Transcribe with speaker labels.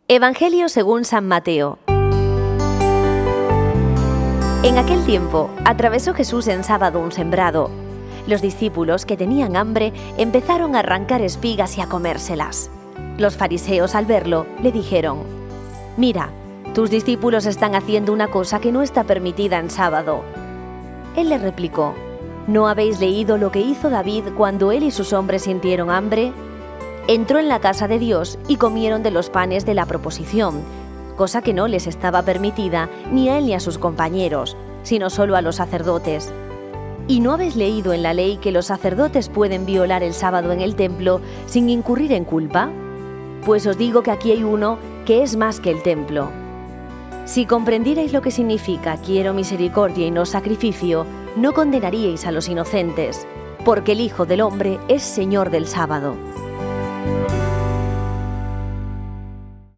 Speaker 1: Evangelio según San Mateo. En aquel tiempo, atravesó Jesús en sábado un sembrado. Los discípulos, que tenían hambre, empezaron a arrancar espigas y a comérselas. Los fariseos, al verlo, le dijeron: «Mira, tus discípulos están haciendo una cosa que no está permitida en sábado». Él les replicó: «¿No habéis leído lo que hizo David cuando él y sus hombres sintieron hambre? Entró en la casa de Dios y comieron de los panes de la proposición, cosa que no les estaba permitida ni a él ni a sus compañeros, sino solo a los sacerdotes. ¿Y no habéis leído en la ley que los sacerdotes pueden violar el sábado en el templo sin incurrir en culpa? Pues os digo que aquí hay uno que es más que el templo. Si comprendierais lo que significa quiero misericordia y no sacrificio, no condenaríais a los inocentes, porque el Hijo del Hombre es Señor del sábado».